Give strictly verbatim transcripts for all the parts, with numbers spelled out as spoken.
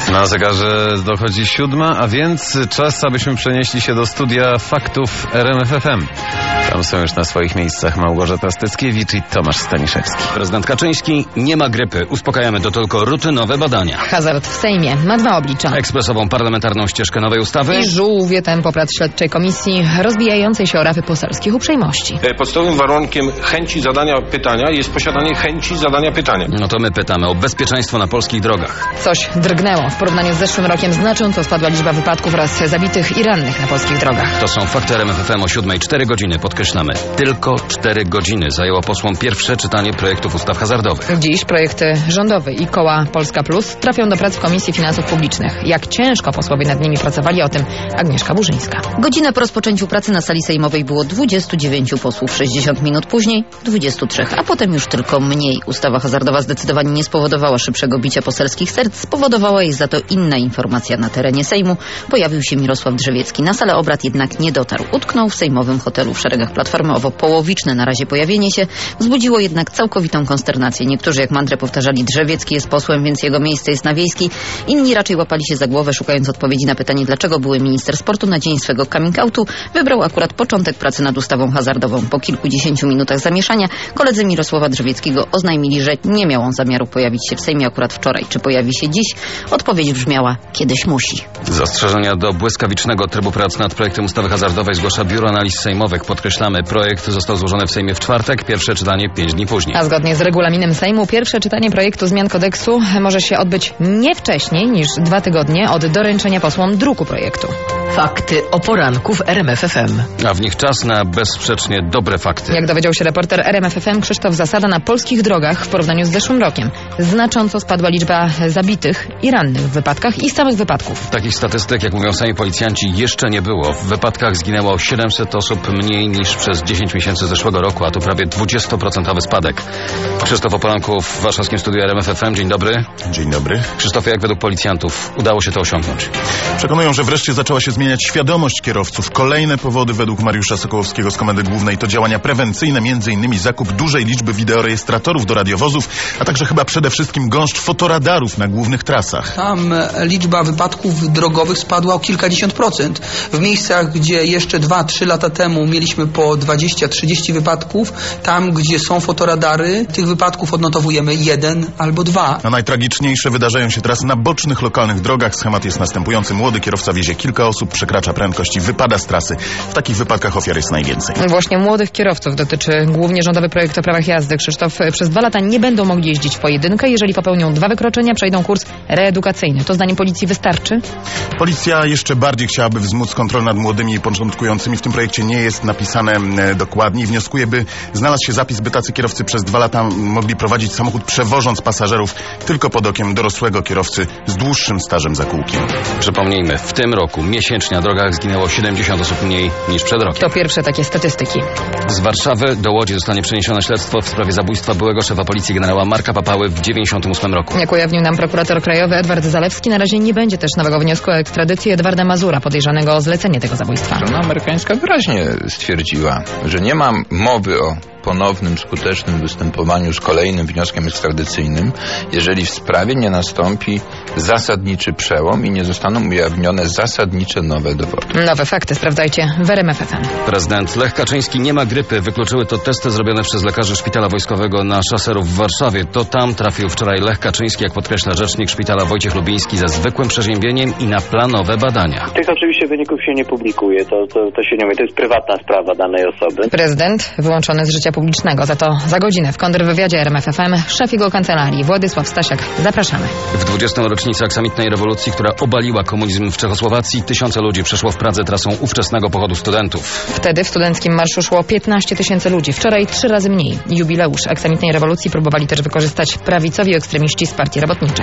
Na zegarze dochodzi siódma, a więc czas, abyśmy przenieśli się do studia faktów R M F F M. Tam są już na swoich miejscach Małgorzata Styckiewicz i Tomasz Staniszewski. Prezydent Kaczyński: nie ma grypy. Uspokajamy, to tylko rutynowe badania. Hazard w Sejmie ma dwa oblicza. Ekspresową parlamentarną ścieżkę nowej ustawy I żółwie tempo prac śledczej komisji rozbijającej się o rafy poselskich uprzejmości. Podstawowym warunkiem chęci zadania pytania jest posiadanie chęci zadania pytania. No to my pytamy o bezpieczeństwo na polskich drogach. Coś drgnęło. W porównaniu z zeszłym rokiem znacząco spadła liczba wypadków oraz zabitych i rannych na polskich drogach. To są fakty R M F F M o siódmej. Cztery godziny, podkreślamy. Tylko cztery godziny zajęło posłom pierwsze czytanie projektów ustaw hazardowych. Dziś projekty rządowe i koła Polska Plus trafią do prac w Komisji Finansów Publicznych. Jak ciężko posłowie nad nimi pracowali, o tym Agnieszka Burzyńska. Godzinę po rozpoczęciu pracy na sali sejmowej było dwudziestu dziewięciu posłów, sześćdziesiąt minut później dwudziestu trzech, a potem już tylko mniej. Ustawa hazardowa zdecydowanie nie spowodowała szybszego bicia poselskich serc, spowodowała jej za to inna informacja. Na terenie Sejmu pojawił się Mirosław Drzewiecki. Na salę obrad jednak nie dotarł. Utknął w sejmowym hotelu w szeregach Platformy. Owo połowiczne na razie pojawienie się wzbudziło jednak całkowitą konsternację. Niektórzy jak mantrę powtarzali: Drzewiecki jest posłem, więc jego miejsce jest na Wiejskiej. Inni raczej łapali się za głowę, szukając odpowiedzi na pytanie, dlaczego były minister sportu na dzień swego coming outu wybrał akurat początek pracy nad ustawą hazardową. Po kilkudziesięciu minutach zamieszania koledzy Mirosława Drzewieckiego oznajmili, że nie miał on zamiaru pojawić się w Sejmie akurat wczoraj. Czy pojawi się dziś? Odpowiedź brzmiała: kiedyś musi. Zastrzeżenia do błyskawicznego trybu prac nad projektem ustawy hazardowej zgłasza Biuro Analiz Sejmowych. Podkreślamy, projekt został złożony w Sejmie w czwartek, pierwsze czytanie pięć dni później. A zgodnie z regulaminem Sejmu pierwsze czytanie projektu zmian kodeksu może się odbyć nie wcześniej niż dwa tygodnie od doręczenia posłom druku projektu. Fakty o poranku w R M F F M. A w nich czas na bezsprzecznie dobre fakty. Jak dowiedział się reporter R M F F M Krzysztof Zasada, na polskich drogach w porównaniu z zeszłym rokiem znacząco spadła liczba zabitych i rannych w wypadkach i samych wypadków. Takich statystyk, jak mówią sami policjanci, jeszcze nie było. W wypadkach zginęło siedemset osób mniej niż przez dziesięć miesięcy zeszłego roku, a to prawie dwudziestoprocentowy spadek. Krzysztof o poranku w warszawskim studiu R M F F M. Dzień dobry. Dzień dobry. Krzysztofie, jak według policjantów udało się to osiągnąć? Przekonują, że wreszcie zaczęła się zmieniać świadomość kierowców. Kolejne powody według Mariusza Sokołowskiego z Komendy Głównej to działania prewencyjne, między innymi zakup dużej liczby wideorejestratorów do radiowozów, a także chyba przede wszystkim gąszcz fotoradarów na głównych trasach. Tam liczba wypadków drogowych spadła o kilkadziesiąt procent. W miejscach, gdzie jeszcze dwa trzy lata temu mieliśmy po dwadzieścia trzydzieści wypadków, tam, gdzie są fotoradary, tych wypadków odnotowujemy jeden albo dwa. A najtragiczniejsze wydarzają się teraz na bocznych, lokalnych drogach. Schemat jest następujący. Młody kierowca wiezie kilka osób, przekracza prędkość i wypada z trasy. W takich wypadkach ofiar jest najwięcej. Właśnie młodych kierowców dotyczy głównie rządowy projekt o prawach jazdy. Krzysztof, przez dwa lata nie będą mogli jeździć w pojedynkę. Jeżeli popełnią dwa wykroczenia, przejdą kurs reedukacyjny. To zdaniem policji wystarczy? Policja jeszcze bardziej chciałaby wzmóc kontrolę nad młodymi i początkującymi. W tym projekcie nie jest napisane e, dokładnie. Wnioskuje, by znalazł się zapis, by tacy kierowcy przez dwa lata mogli prowadzić samochód, przewożąc pasażerów tylko pod okiem dorosłego kierowcy z dłuższym stażem za kółkiem. Przypomnijmy, w tym roku miesięcznie na drogach zginęło siedemdziesiąt osób mniej niż przed rokiem. To pierwsze takie statystyki. Z Warszawy do Łodzi zostanie przeniesione śledztwo w sprawie zabójstwa byłego szefa policji generała Marka Papały w dziewięćdziesiątym ósmym roku. Jak ujawnił nam prokurator krajowy Edward Zalewski, na razie nie będzie też nowego wniosku o ekstradycję Edwarda Mazura, podejrzanego o zlecenie tego zabójstwa. Strona amerykańska wyraźnie stwierdziła, że nie ma mowy o ponownym, skutecznym występowaniu z kolejnym wnioskiem ekstradycyjnym, jeżeli w sprawie nie nastąpi zasadniczy przełom i nie zostaną ujawnione zasadnicze nowe dowody. Nowe fakty sprawdzajcie w R M F F M. Prezydent Lech Kaczyński nie ma grypy. Wykluczyły to testy zrobione przez lekarzy Szpitala Wojskowego na Szaserów w Warszawie. To tam trafił wczoraj Lech Kaczyński, jak podkreśla rzecznik szpitala Wojciech Lubiński, ze zwykłym przeziębieniem i na planowe badania. Tych oczywiście wyników się nie publikuje, to, to, to się nie mówi, to jest prywatna sprawa danej osoby. Prezydent wyłączony z życia publicznego. Za to za godzinę w kontrwywiadzie R M F F M szef jego kancelarii Władysław Stasiak. Zapraszamy. W dwudziestą rocznicę aksamitnej rewolucji, która obaliła komunizm w Czechosłowacji, tysiące ludzi przeszło w Pradze trasą ówczesnego pochodu studentów. Wtedy w studenckim marszu szło piętnaście tysięcy ludzi. Wczoraj trzy razy mniej. Jubileusz aksamitnej rewolucji próbowali też wykorzystać prawicowi ekstremiści z Partii Robotniczej.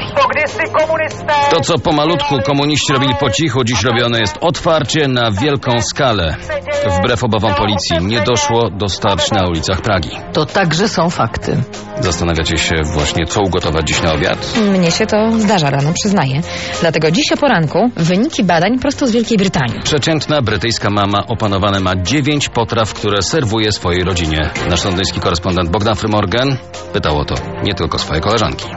To, co pomalutku komuniści robili po cichu, dziś robione jest otwarcie na wielką skalę. Wbrew obawom policji nie doszło do starć na ulicach Pragi. To także są fakty. Zastanawiacie się właśnie, co ugotować dziś na obiad? Mnie się to zdarza rano, przyznaję. Dlatego dziś o poranku wyniki badań prosto z Wielkiej Brytanii. Przeciętna brytyjska mama opanowane ma dziewięć potraw, które serwuje swojej rodzinie. Nasz londyński korespondent Bogdan Frymorgan pytał o to nie tylko swoje koleżanki.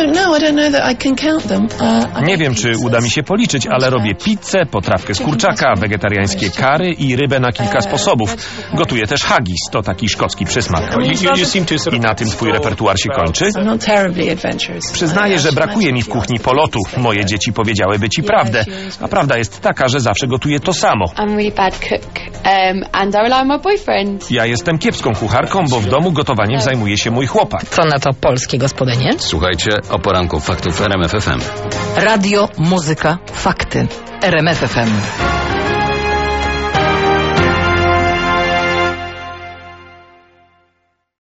Nie wiem, czy uda mi się policzyć, ale robię pizzę, potrawkę z kurczaka, wegetariańskie kary i rybę na kilka sposobów. Gotuję też haggis, to taki szkocki przysmak. I na tym twój repertuar się kończy? Przyznaję, że brakuje mi w kuchni polotu. Moje dzieci powiedziałyby ci prawdę. A prawda jest taka, że zawsze gotuję to samo. Ja jestem kiepską kucharką, bo w domu gotowaniem zajmuje się mój chłopak. Co na to polskie gospodynie? Słuchajcie o poranku faktów R M F F M. Radio, muzyka, fakty. R M F F M.